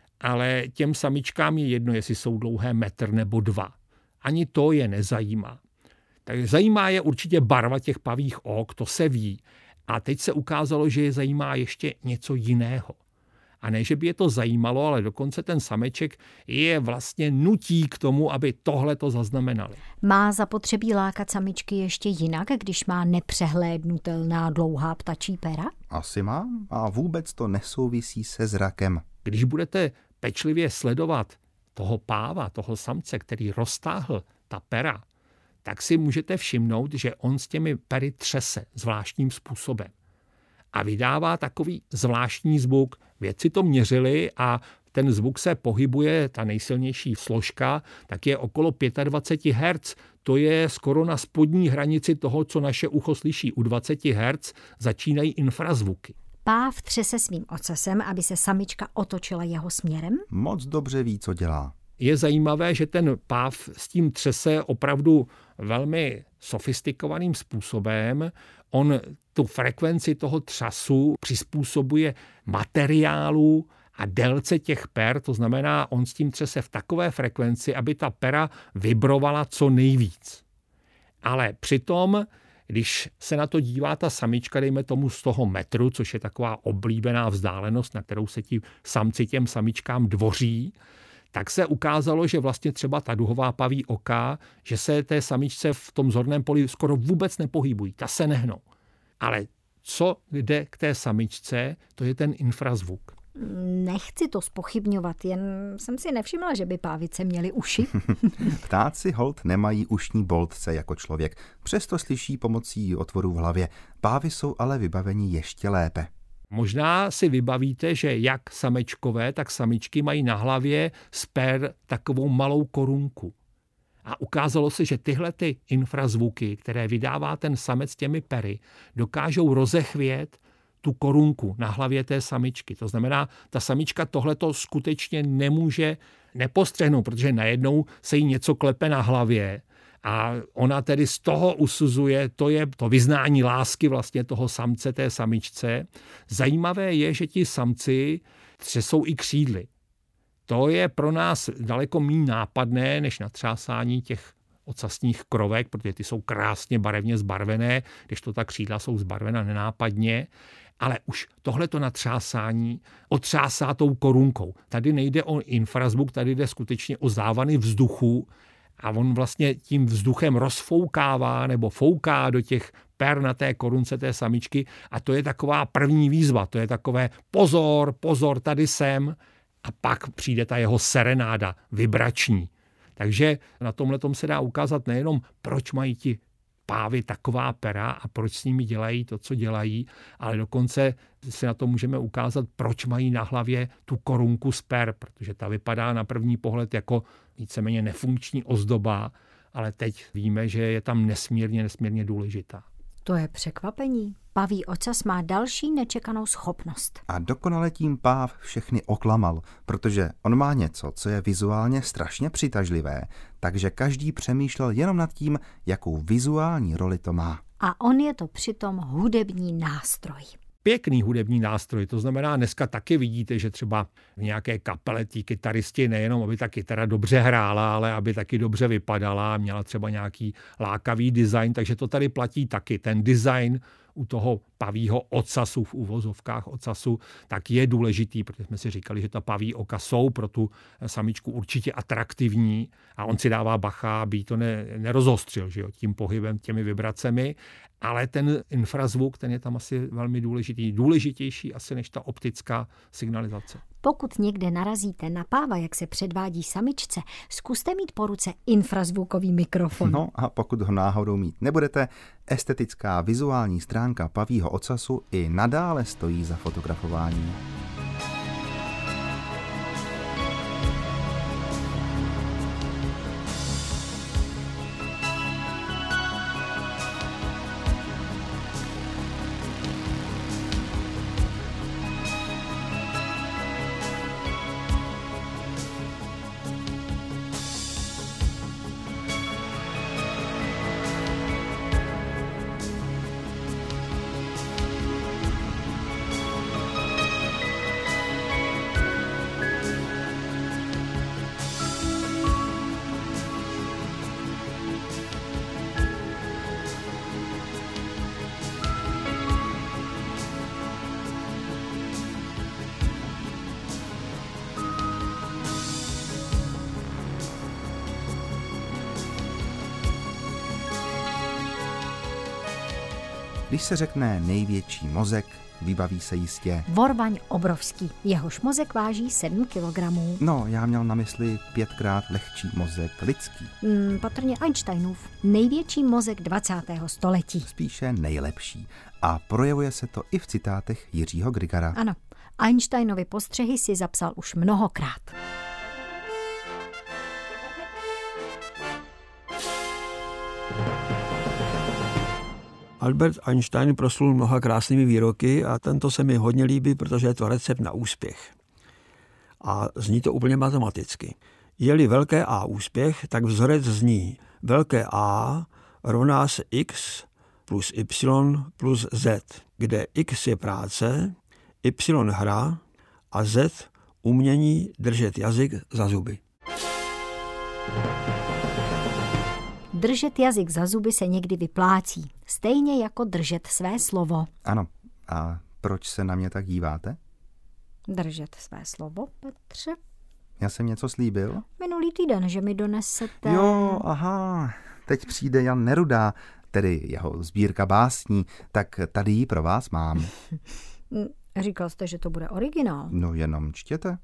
ale těm samičkám je jedno, jestli jsou dlouhé metr nebo dva. Ani to je nezajímá. Takže zajímá je určitě barva těch pavích ok, to se ví. A teď se ukázalo, že je zajímá ještě něco jiného. A ne, že by je to zajímalo, ale dokonce ten sameček je vlastně nutí k tomu, aby tohle to zaznamenali. Má zapotřebí lákat samičky ještě jinak, když má nepřehlédnutelná dlouhá ptačí pera? Asi má a vůbec to nesouvisí se zrakem. Když budete pečlivě sledovat toho páva, toho samce, který roztáhl ta pera, tak si můžete všimnout, že on s těmi pery třese zvláštním způsobem. A vydává takový zvláštní zvuk. Vědci to měřili a ten zvuk se pohybuje, ta nejsilnější složka, tak je okolo dvacet pět hertzů. To je skoro na spodní hranici toho, co naše ucho slyší. U dvacet hertzů začínají infrazvuky. Páv třese svým ocasem, aby se samička otočila jeho směrem? Moc dobře ví, co dělá. Je zajímavé, že ten páv s tím třese opravdu velmi sofistikovaným způsobem. On tu frekvenci toho třasu přizpůsobuje materiálu a délce těch per, to znamená, on s tím třese v takové frekvenci, aby ta pera vibrovala co nejvíc. Ale přitom, když se na to dívá ta samička, dejme tomu z toho metru, což je taková oblíbená vzdálenost, na kterou se ti samci těm samičkám dvoří, tak se ukázalo, že vlastně třeba ta duhová paví oka, že se té samičce v tom zorném poli skoro vůbec nepohybují, ta se nehnou. Ale co jde k té samičce, to je ten infrazvuk. Nechci to zpochybňovat, jen jsem si nevšimla, že by pávice měly uši. Ptáci holt nemají ušní boltce jako člověk, přesto slyší pomocí otvorů v hlavě. Pávy jsou ale vybaveni ještě lépe. Možná si vybavíte, že jak samečkové, tak samičky mají na hlavě z per takovou malou korunku. A ukázalo se, že tyhle ty infrazvuky, které vydává ten samec těmi pery, dokážou rozechvět tu korunku na hlavě té samičky. To znamená, ta samička tohleto skutečně nemůže nepostřehnout, protože najednou se jí něco klepe na hlavě a ona tedy z toho usuzuje, to je to vyznání lásky vlastně toho samce té samičce. Zajímavé je, že ti samci třesou i křídly. To je pro nás daleko méně nápadné, než natřásání těch ocasních krovek, protože ty jsou krásně barevně zbarvené, když to ta křídla jsou zbarvena nenápadně. Ale už tohleto natřásání otřásá tou korunkou. Tady nejde o infrazvuk, tady jde skutečně o závany vzduchu a on vlastně tím vzduchem rozfoukává nebo fouká do těch per na té korunce té samičky a to je taková první výzva, to je takové pozor, pozor, tady jsem a pak přijde ta jeho serenáda vibrační. Takže na tomhletom se dá ukázat nejenom, proč mají ti pávy taková pera a proč s nimi dělají to, co dělají, ale dokonce si na to můžeme ukázat, proč mají na hlavě tu korunku z per, protože ta vypadá na první pohled jako víceméně nefunkční ozdoba, ale teď víme, že je tam nesmírně, nesmírně důležitá. To je překvapení. Paví ocas má další nečekanou schopnost. A dokonale tím páv všechny oklamal, protože on má něco, co je vizuálně strašně přitažlivé, takže každý přemýšlel jenom nad tím, jakou vizuální roli to má. A on je to přitom hudební nástroj. Pěkný hudební nástroj, to znamená, dneska taky vidíte, že třeba v nějaké kapele tí kytaristi nejenom, aby ta kytara dobře hrála, ale aby taky dobře vypadala, měla třeba nějaký lákavý design, takže to tady platí taky. Ten design u toho pavího ocasu, v uvozovkách ocasu, tak je důležitý, protože jsme si říkali, že ta paví oka jsou pro tu samičku určitě atraktivní a on si dává bacha, aby to ne, nerozostřil, že jo, tím pohybem, těmi vibracemi, ale ten infrazvuk, ten je tam asi velmi důležitý, důležitější asi než ta optická signalizace. Pokud někde narazíte na páva, jak se předvádí samičce, zkuste mít po ruce infrazvukový mikrofon. No a pokud ho náhodou mít nebudete, estetická vizuální stránka pavího ocasu i nadále stojí za fotografováním. Když se řekne největší mozek, vybaví se jistě. Vorvaň obrovský, jehož mozek váží sedm kilogramů. No, já měl na mysli pětkrát lehčí mozek lidský. Hmm, patrně Einsteinův největší mozek dvacátého století. Spíše nejlepší. A projevuje se to i v citátech Jiřího Grigara. Ano, Einsteinovy postřehy si zapsal už mnohokrát. Albert Einstein proslul mnoha krásnými výroky a tento se mi hodně líbí, protože je to recept na úspěch. A zní to úplně matematicky. Je-li velké A úspěch, tak vzorec zní velké A rovná se x plus y plus z, kde x je práce, y hra a z umění držet jazyk za zuby. Držet jazyk za zuby se někdy vyplácí, stejně jako držet své slovo. Ano, a proč se na mě tak díváte? Držet své slovo, Petře? Já jsem něco slíbil? Minulý týden, že mi donesete... Jo, aha, teď přijde Jan Neruda, tedy jeho sbírka básní, tak tady ji pro vás mám. Říkal jste, že to bude originál. No jenom čtěte.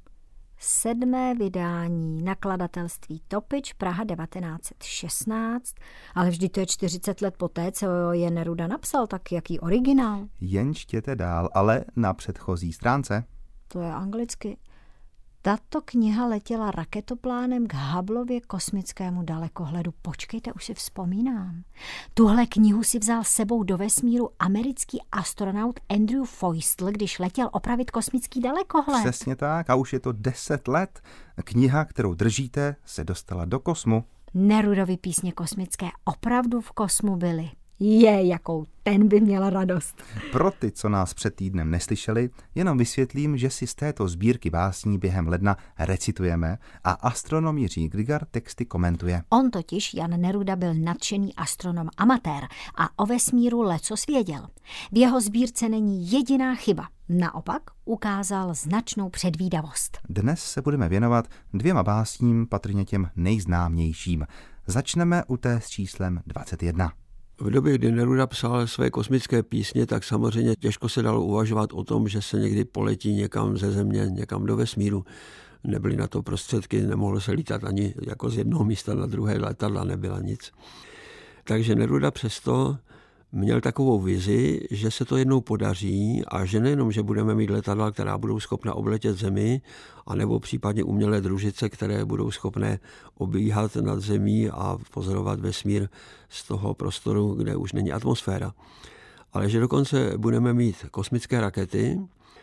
Sedmé vydání, nakladatelství Topič, Praha devatenáct set šestnáct, ale vždy to je čtyřicet let poté, co je Neruda napsal, tak jaký originál? Jen čtěte dál, ale na předchozí stránce. To je anglicky. Tato kniha letěla raketoplánem k Hubbleově kosmickému dalekohledu. Počkejte, už si vzpomínám. Tuhle knihu si vzal sebou do vesmíru americký astronaut Andrew Feustel, když letěl opravit kosmický dalekohled. Přesně tak, a už je to deset let. Kniha, kterou držíte, se dostala do kosmu. Nerudovy písně kosmické opravdu v kosmu byly. Je, jakou ten by měl radost. Pro ty, co nás před týdnem neslyšeli, jenom vysvětlím, že si z této sbírky básní během ledna recitujeme a astronom Jiří Grigar texty komentuje. On totiž, Jan Neruda, byl nadšený astronom amatér a o vesmíru lecos věděl. V jeho sbírce není jediná chyba. Naopak ukázal značnou předvídavost. Dnes se budeme věnovat dvěma básním, patrně těm nejznámějším. Začneme u té s číslem dvacet jedna. V době, kdy Neruda psal své kosmické písně, tak samozřejmě těžko se dalo uvažovat o tom, že se někdy poletí někam ze země, někam do vesmíru. Nebyly na to prostředky, nemohlo se lítat ani jako z jednoho místa na druhé, letadla nebyla nic. Takže Neruda přesto měl takovou vizi, že se to jednou podaří a že nejenom, že budeme mít letadla, která budou schopna obletět Zemi, anebo případně umělé družice, které budou schopné obíhat nad Zemí a pozorovat vesmír z toho prostoru, kde už není atmosféra. Ale že dokonce budeme mít kosmické rakety,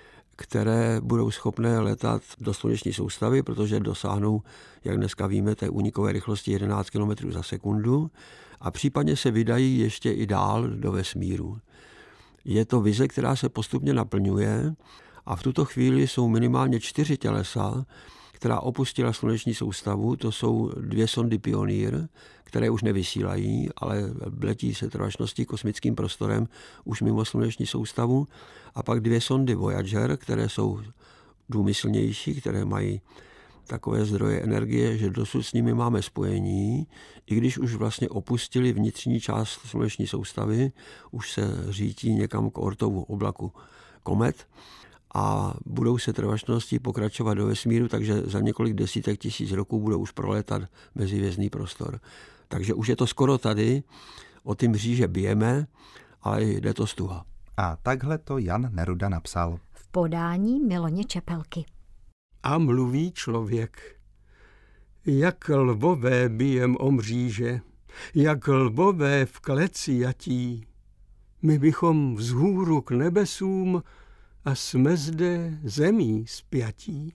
které budou schopné letat do sluneční soustavy, protože dosáhnou, jak dneska víme, té únikové rychlosti jedenáct kilometrů za sekundu a případně se vydají ještě i dál do vesmíru. Je to vize, která se postupně naplňuje a v tuto chvíli jsou minimálně čtyři tělesa, která opustila sluneční soustavu. To jsou dvě sondy Pioneer, které už nevysílají, ale letí se trvačností kosmickým prostorem už mimo sluneční soustavu. A pak dvě sondy Voyager, které jsou důmyslnější, které mají takové zdroje energie, že dosud s nimi máme spojení, i když už vlastně opustili vnitřní část sluneční soustavy, už se řítí někam k Oortovu oblaku komet a budou se trvačností pokračovat do vesmíru, takže za několik desítek tisíc roků budou už proletat mezihvězdný prostor. Takže už je to skoro tady, o ty mříže bijeme, ale jde to stuha. A takhle to Jan Neruda napsal. V podání Miloně Čepelky. A mluví člověk, jak lvové bijem o mříže, jak lvové v kleci jatí. My bychom vzhůru k nebesům a jsme zde zemí spjatí.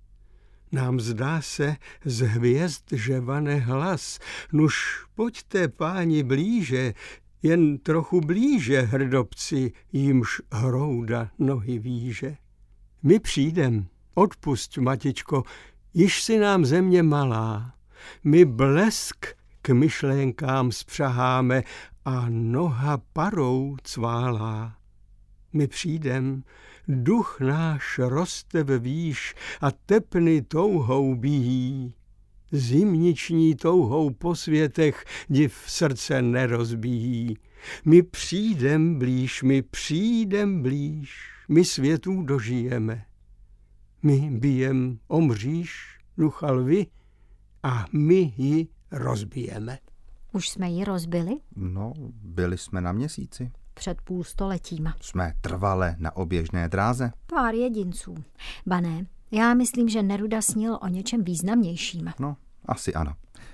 Nám zdá se z hvězd ževane hlas, nuž pojďte, páni, blíže, jen trochu blíže, hrdobci, jimž hrouda nohy víže. My přijdem, odpusť, matičko, již si nám země malá, my blesk k myšlenkám spřaháme a noha parou cválá. My přijdem, duch náš roste ve výš a tepny touhou bíjí. Zimniční touhou po světech div srdce nerozbíjí. My přijdem blíž, my přijdem blíž, my světů dožijeme. My bijem o mříž, ducha lvy, a my ji rozbijeme. Už jsme ji rozbili? No, byli jsme na měsíci. Před půl stoletíma. Jsme trvale na oběžné dráze. Pár jedinců. Ba ne, já myslím, že Neruda snil o něčem významnějším. No, asi ano.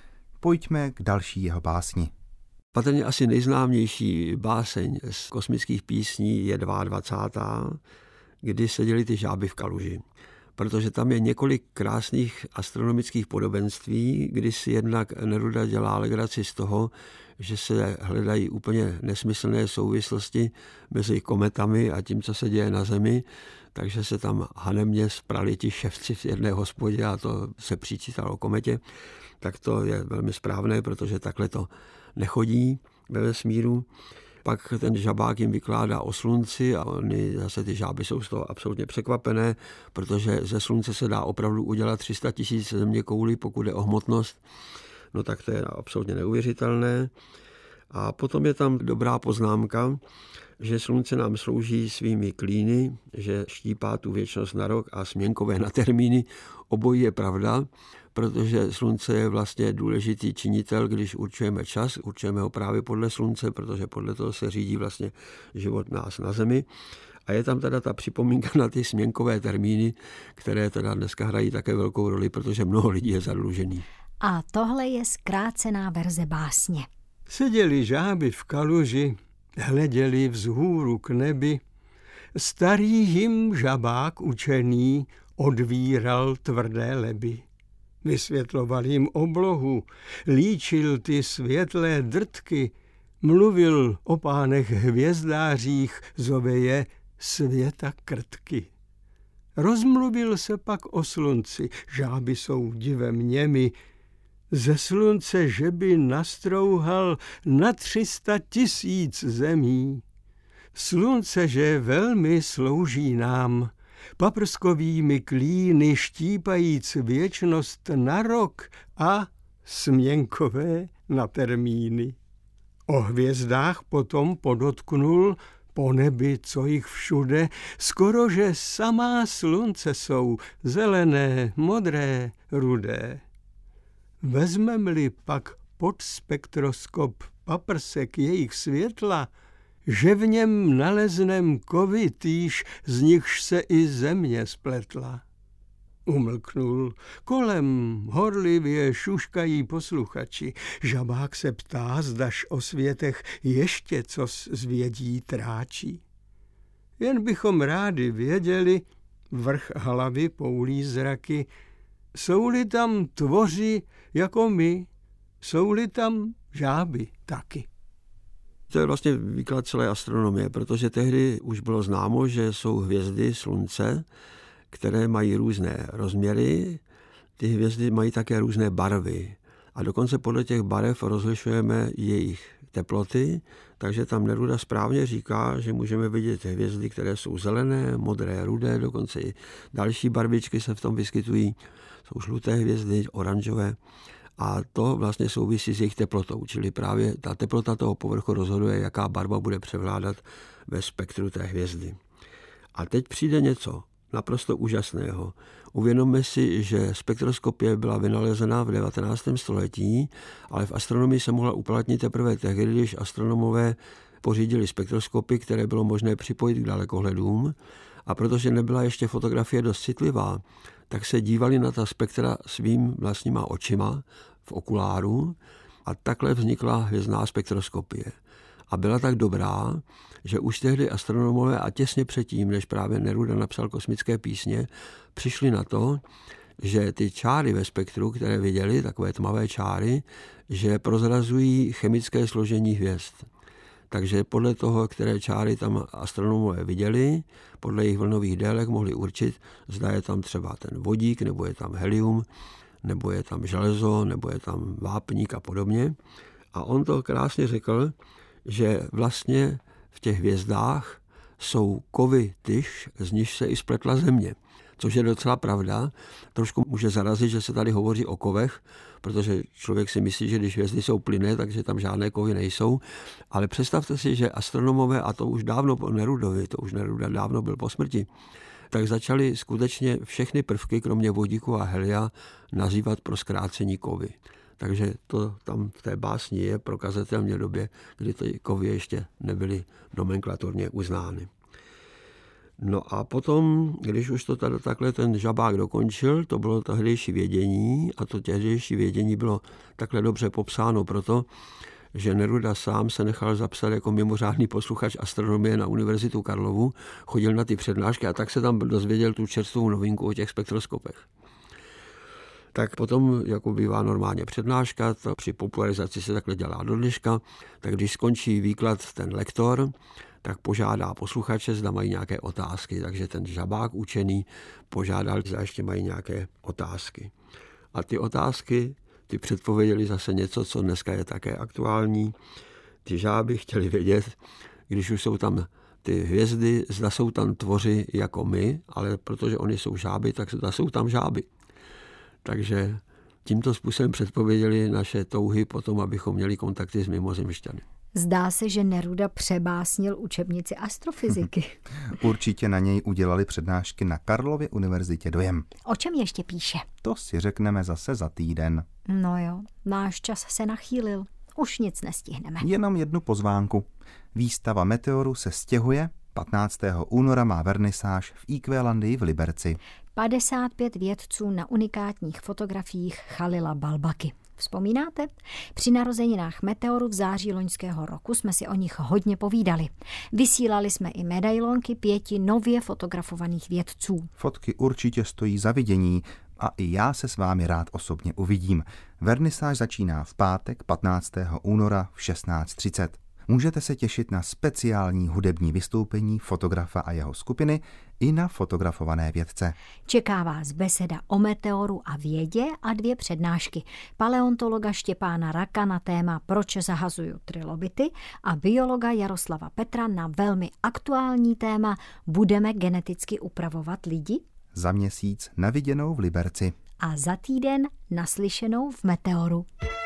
Pojďme k další jeho básni. Patrně asi nejznámější báseň z kosmických písní je dvacátá druhá, kdy seděli ty žáby v kaluži. Protože tam je několik krásných astronomických podobenství, kdy si jednak Neruda dělá legraci z toho, že se hledají úplně nesmyslné souvislosti mezi kometami a tím, co se děje na Zemi, takže se tam hanebně sprali ti ševci v jedné hospodě a to se přičítalo kometě. Tak to je velmi správné, protože takhle to nechodí ve vesmíru. Pak ten žabák jim vykládá o slunci a oni zase ty žáby jsou z toho absolutně překvapené, protože ze slunce se dá opravdu udělat tři sta tisíc zeměkoulí, pokud je o hmotnost. No tak to je absolutně neuvěřitelné. A potom je tam dobrá poznámka, že slunce nám slouží svými klíny, že štípá tu věčnost na rok a směnkové na termíny. Obojí je pravda, protože slunce je vlastně důležitý činitel, když určujeme čas, určujeme ho právě podle slunce, protože podle toho se řídí vlastně život nás na Zemi. A je tam teda ta připomínka na ty směnkové termíny, které teda dneska hrají také velkou roli, protože mnoho lidí je zadlužený. A tohle je zkrácená verze básně. Seděli žáby v kaluži, hleděli vzhůru k nebi. Starý jim žabák učený odvíral tvrdé leby. Vysvětloval jim oblohu, líčil ty světlé drtky, mluvil o pánech hvězdářích, zove je světa krtky. Rozmluvil se pak o slunci, žáby jsou divem němi, ze slunce, že by nastrouhal na tři sta tisíc zemí. Slunce, že velmi slouží nám, paprskovými klíny štípajíc věčnost na rok a směnkové na termíny. O hvězdách potom podotknul, po nebi, co jich všude, skoro že samá slunce jsou, zelené, modré, rudé. Vezmem-li pak pod spektroskop paprsek jejich světla, že v něm naleznem kovy týž, z nichž se i země spletla. Umlknul, kolem horlivě šuškají posluchači. Žabák se ptá, zdaž o světech ještě co zvědí tráčí. Jen bychom rádi věděli, vrch hlavy poulí zraky, jsou-li tam tvoři jako my, jsou-li tam žáby taky. To je vlastně výklad celé astronomie, protože tehdy už bylo známo, že jsou hvězdy slunce, které mají různé rozměry, ty hvězdy mají také různé barvy a dokonce podle těch barev rozlišujeme jejich teploty, takže tam Neruda správně říká, že můžeme vidět hvězdy, které jsou zelené, modré, rudé, dokonce i další barvičky se v tom vyskytují, jsou žluté hvězdy, oranžové a to vlastně souvisí s jejich teplotou, čili právě ta teplota toho povrchu rozhoduje, jaká barva bude převládat ve spektru té hvězdy. A teď přijde něco naprosto úžasného. Uvědomme si, že spektroskopie byla vynalezena v devatenáctém století, ale v astronomii se mohla uplatnit teprve tehdy, když astronomové pořídili spektroskopy, které bylo možné připojit k dalekohledům. A protože nebyla ještě fotografie dost citlivá, tak se dívali na ta spektra svým vlastníma očima v okuláru a takhle vznikla hvězdná spektroskopie. A byla tak dobrá, že už tehdy astronomové a těsně předtím, než právě Neruda napsal kosmické písně, přišli na to, že ty čáry ve spektru, které viděli, takové tmavé čáry, že prozrazují chemické složení hvězd. Takže podle toho, které čáry tam astronomové viděli, podle jejich vlnových délek mohli určit, zda je tam třeba ten vodík, nebo je tam helium, nebo je tam železo, nebo je tam vápník a podobně. A on to krásně řekl, že vlastně v těch hvězdách jsou kovy tyž, z níž se i spletla země. Což je docela pravda. Trošku může zarazit, že se tady hovoří o kovech, protože člověk si myslí, že když hvězdy jsou plynné, takže tam žádné kovy nejsou. Ale představte si, že astronomové, a to už dávno po Nerudovi, to už Neruda dávno byl po smrti, tak začali skutečně všechny prvky, kromě vodíku a helia, nazývat pro zkrácení kovy. Takže to tam v té básni je prokazatelně v době, kdy ty kovy ještě nebyly nomenklaturně uznány. No a potom, když už to tady takhle ten Žabák dokončil, to bylo tehdejší vědění a to tehdejší vědění bylo takhle dobře popsáno proto, že Neruda sám se nechal zapsat jako mimořádný posluchač astronomie na Univerzitu Karlovu, chodil na ty přednášky a tak se tam dozvěděl tu čerstvou novinku o těch spektroskopech. Tak potom, jako bývá normálně přednáška, to při popularizaci se takhle dělá do dneška, tak když skončí výklad ten lektor, tak požádá posluchače, zda mají nějaké otázky. Takže ten Žabák učený požádal, zda ještě mají nějaké otázky. A ty otázky, ty předpověděli zase něco, co dneska je také aktuální. Ty žáby chtěli vědět, když už jsou tam ty hvězdy, zda jsou tam tvoři jako my, ale protože oni jsou žáby, tak zda jsou tam žáby. Takže tímto způsobem předpověděli naše touhy potom, abychom měli kontakty s mimozemšťany. Zdá se, že Neruda přebásnil učebnici astrofyziky. Určitě na něj udělali přednášky na Karlově univerzitě dojem. O čem ještě píše? To si řekneme zase za týden. No jo, náš čas se nachýlil. Už nic nestihneme. Jenom jednu pozvánku. Výstava Meteoru se stěhuje. patnáctého února má vernisáž v Ikvélandii v Liberci. padesát pět vědců na unikátních fotografiích Chalila Balbaky. Vzpomínáte? Při narozeninách Meteoru v září loňského roku jsme si o nich hodně povídali. Vysílali jsme i medailonky pěti nově fotografovaných vědců. Fotky určitě stojí za vidění a i já se s vámi rád osobně uvidím. Vernisáž začíná v pátek patnáctého února v šestnáct třicet. Můžete se těšit na speciální hudební vystoupení fotografa a jeho skupiny i na fotografované vědce. Čeká vás beseda o meteoru a vědě a dvě přednášky. Paleontologa Štěpána Raka na téma Proč zahazuju trilobity a biologa Jaroslava Petra na velmi aktuální téma Budeme geneticky upravovat lidi? Za měsíc na viděnou v Liberci. A za týden naslyšenou v Meteoru.